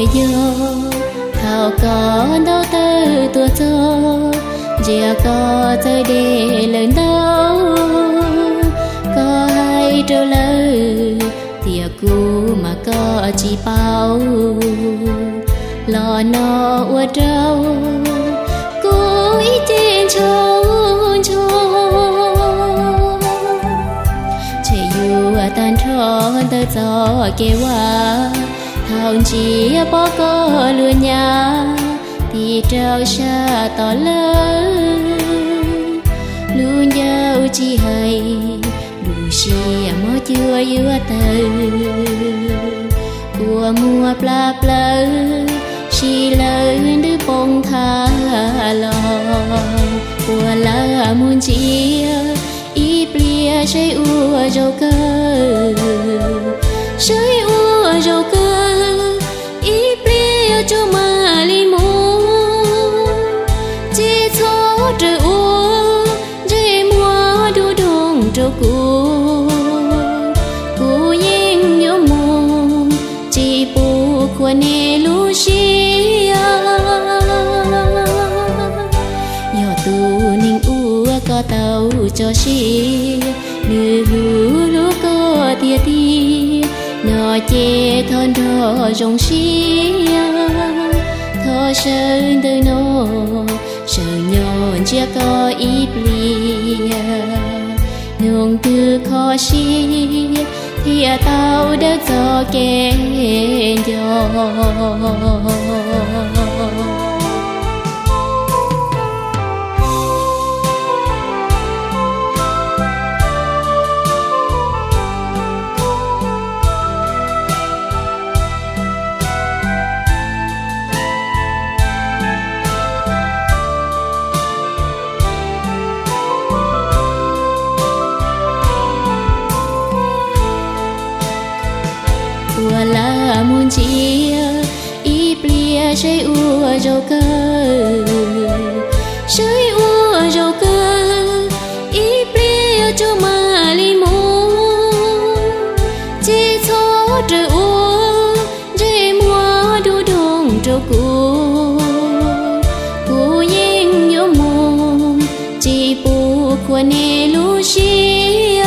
vô thảo có đâu tư tua cho giờ có tới để lần đâu có hay trâu lơ thì cũ mà có chỉ bao lo nó ua trâu cố ý tên trâu chỉ dù tan tròn tới gió kêu qua thao chỉ bỏ có lừa nhà thì trao xa to lớn luôn nhau chỉ hay đủ xì mơ chưa vừa từ của mùa pla pla xì lớn đứa bông tha lo của lá muôn chia ý plia chơi ua dầu cơ chơi ua dầu cơ ý plia cho mà li mù chỉ cho trời ua dễ mua đủ đông trâu cu yên nhớ mong chỉ bu của nè lu xia nhỏ tu ninh ua có tàu cho xia nữ lu có tia tia nó chê thon đỏ rong xia thọ sơn từ nó sợ nhon chia có ít lia nương từ khó xia thì tao đã cho kén gió ua la muôn chia ý plia chơi ua dầu cơ chơi ua dầu cơ ý plia cho mà li mù chỉ cho trời ua dễ mua đủ đông trâu cu yên nhớ mong chỉ bu của nè lu xia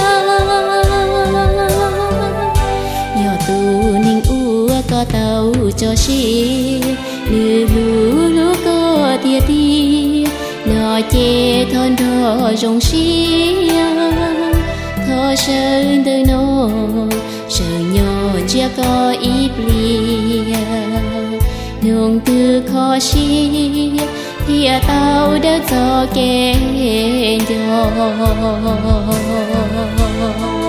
có tàu cho xí nữ lu có tia tia nó chê thon đỏ rong xí thọ sơn từ nó sợ nhỏ chia có ít lia nương từ khó xí thì tao đã cho kén gió